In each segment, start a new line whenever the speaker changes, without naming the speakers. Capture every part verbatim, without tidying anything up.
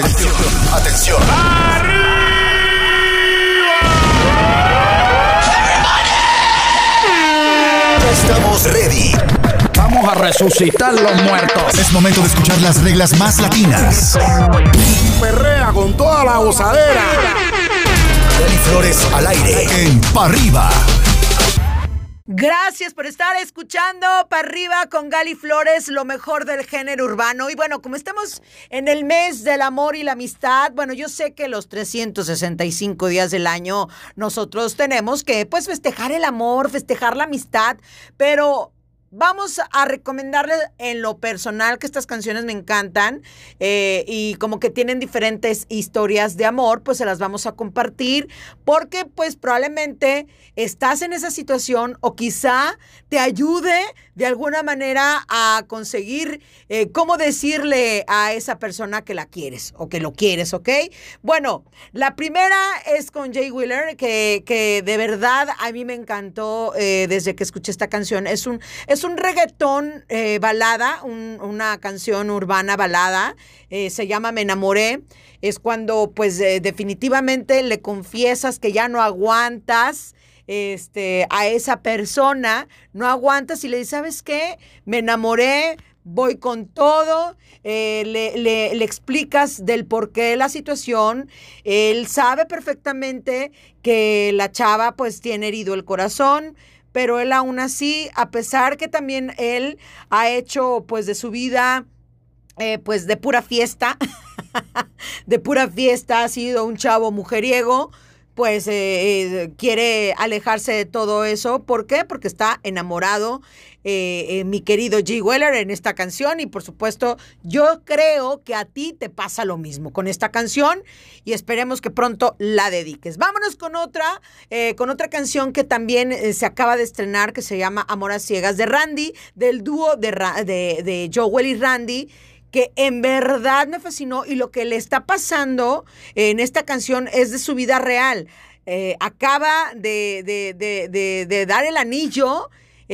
Atención, atención. Ya estamos ready.
Vamos a resucitar los muertos.
Es momento de escuchar las reglas más latinas.
Perrea con toda la gozadera.
Gali Flores al aire en Pa' Arriba.
Gracias por estar escuchando Pa' Arriba con Gali Flores, lo mejor del género urbano. Y bueno, como estamos en el mes del amor y la amistad, bueno, yo sé que los trescientos sesenta y cinco días del año nosotros tenemos que, pues, festejar el amor, festejar la amistad, pero vamos a recomendarles en lo personal que estas canciones me encantan eh, y como que tienen diferentes historias de amor, pues se las vamos a compartir porque pues probablemente estás en esa situación o quizá te ayude de alguna manera a conseguir eh, cómo decirle a esa persona que la quieres o que lo quieres, ¿ok? Bueno, la primera es con Jay Wheeler, que, que de verdad a mí me encantó eh, desde que escuché esta canción. Es un, es un reggaetón eh, balada, un, una canción urbana balada, eh, se llama Me Enamoré. Es cuando pues eh, definitivamente le confiesas que ya no aguantas Este, a esa persona, no aguantas y le dices, ¿sabes qué? Me enamoré, voy con todo, eh, le, le, le explicas del porqué de la situación, él sabe perfectamente que la chava pues tiene herido el corazón, pero él aún así, a pesar que también él ha hecho pues de su vida eh, pues de pura fiesta, de pura fiesta, ha sido un chavo mujeriego, pues eh, eh, quiere alejarse de todo eso. ¿Por qué? Porque está enamorado eh, eh, mi querido Jay Wheeler en esta canción y por supuesto yo creo que a ti te pasa lo mismo con esta canción y esperemos que pronto la dediques. Vámonos con otra, eh, con otra canción que también eh, se acaba de estrenar que se llama Amor a Ciegas de Randy, del dúo de, de, de Joel y Randy, que en verdad me fascinó y lo que le está pasando en esta canción es de su vida real. Eh, acaba de, de, de, de, de dar el anillo,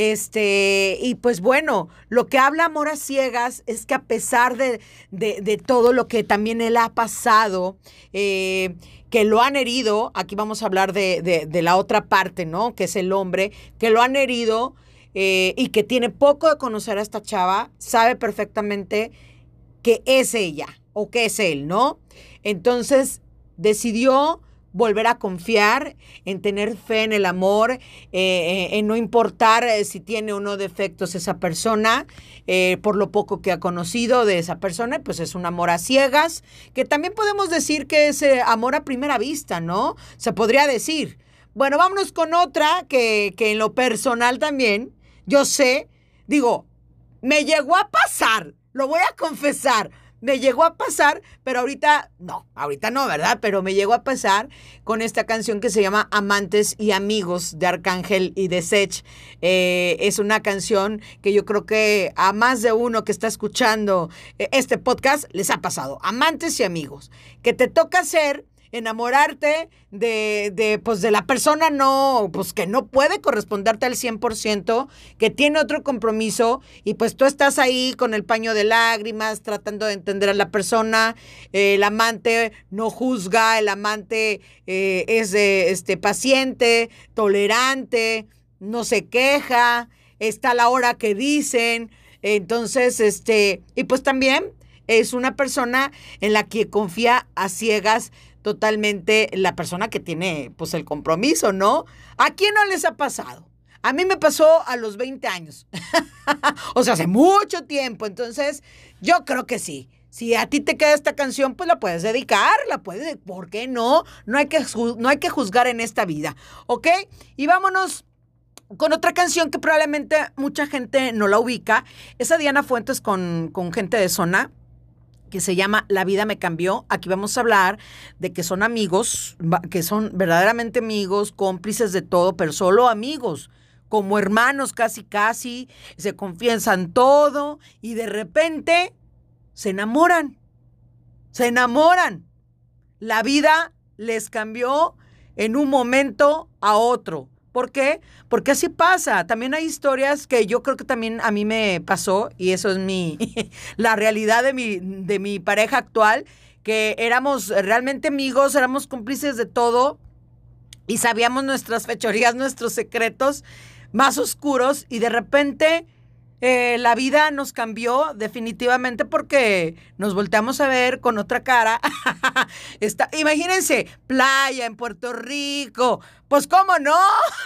este, y pues bueno, lo que habla Amor a Ciegas es que a pesar de, de, de todo lo que también él ha pasado, eh, que lo han herido, aquí vamos a hablar de, de, de la otra parte, ¿no? Que es el hombre, que lo han herido eh, y que tiene poco de conocer a esta chava, sabe perfectamente que es ella o que es él, ¿no? Entonces decidió volver a confiar, en tener fe en el amor, eh, eh, en no importar eh, si tiene o no defectos esa persona, eh, por lo poco que ha conocido de esa persona, pues es un amor a ciegas, que también podemos decir que es eh, amor a primera vista, ¿no? Se podría decir. Bueno, vámonos con otra que, que en lo personal también, yo sé, digo, me llegó a pasar. Lo voy a confesar, me llegó a pasar, pero ahorita no, ahorita no, ¿verdad? Pero me llegó a pasar con esta canción que se llama Amantes y Amigos de Arcángel y de Sech. Eh, es una canción que yo creo que a más de uno que está escuchando este podcast les ha pasado. Amantes y Amigos, que te toca ser enamorarte de, de, pues de la persona no, pues que no puede corresponderte al cien por ciento, que tiene otro compromiso y pues tú estás ahí con el paño de lágrimas tratando de entender a la persona, eh, el amante no juzga, el amante eh, es eh, este, paciente, tolerante, no se queja, está a la hora que dicen, entonces, este, y pues también es una persona en la que confía a ciegas totalmente la persona que tiene pues el compromiso, ¿no? ¿A quién no les ha pasado? A mí me pasó a los veinte años. O sea, hace mucho tiempo. Entonces, yo creo que sí. Si a ti te queda esta canción, pues la puedes dedicar, la puedes, ¿por qué no? No hay que, no hay que juzgar en esta vida, ¿ok? Y vámonos con otra canción que probablemente mucha gente no la ubica. Es a Diana Fuentes con, con Gente de Zona, que se llama La Vida Me Cambió. Aquí vamos a hablar de que son amigos, que son verdaderamente amigos, cómplices de todo, pero solo amigos, como hermanos casi casi, se confiesan todo y de repente se enamoran, se enamoran. La vida les cambió en un momento a otro. ¿Por qué? Porque así pasa. También hay historias que yo creo que también a mí me pasó, y eso es mi la realidad de mi, de mi pareja actual, que éramos realmente amigos, éramos cómplices de todo y sabíamos nuestras fechorías, nuestros secretos más oscuros y de repente eh, la vida nos cambió definitivamente porque nos volteamos a ver con otra cara. Está, imagínense, playa en Puerto Rico, pues cómo no.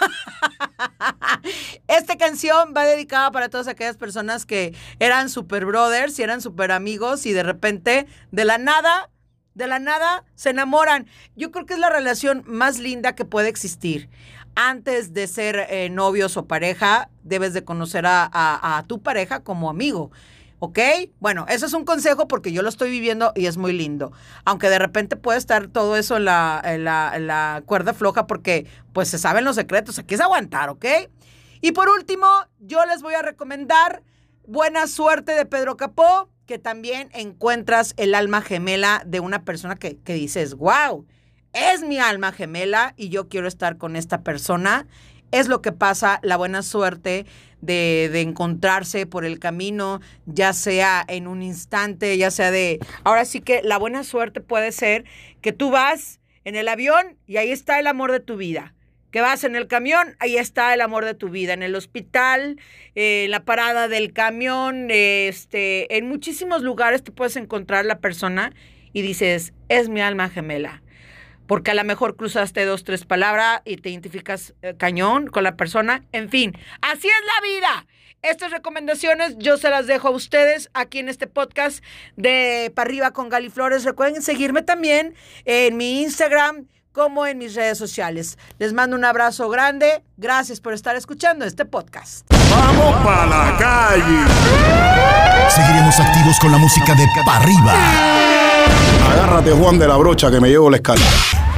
Esta canción va dedicada para todas aquellas personas que eran super brothers y eran super amigos y de repente, de la nada, de la nada, se enamoran. Yo creo que es la relación más linda que puede existir. Antes de ser eh, novios o pareja, debes de conocer a, a, a tu pareja como amigo, ¿ok? Bueno, eso es un consejo porque yo lo estoy viviendo y es muy lindo. Aunque de repente puede estar todo eso en la, en la, en la cuerda floja porque pues se saben los secretos. Aquí es aguantar, ¿ok? Y por último, yo les voy a recomendar Buena Suerte de Pedro Capó, que también encuentras el alma gemela de una persona que, que dices, wow, es mi alma gemela y yo quiero estar con esta persona. Es lo que pasa, la buena suerte de, de encontrarse por el camino, ya sea en un instante, ya sea de... Ahora sí que la buena suerte puede ser que tú vas en el avión y ahí está el amor de tu vida. Que vas en el camión, ahí está el amor de tu vida. En el hospital, eh, en la parada del camión, eh, este, en muchísimos lugares te puedes encontrar la persona y dices, es mi alma gemela. Porque a lo mejor cruzaste dos, tres palabras y te identificas eh, cañón con la persona. En fin, así es la vida. Estas recomendaciones yo se las dejo a ustedes aquí en este podcast de Pa' Arriba con Gali Flores. Recuerden seguirme también en mi Instagram como en mis redes sociales. Les mando un abrazo grande. Gracias por estar escuchando este podcast.
¡Vamos para la calle!
Seguiremos activos con la música de Pa' Arriba.
Agárrate, Juan, de la brocha que me llevo la escalera.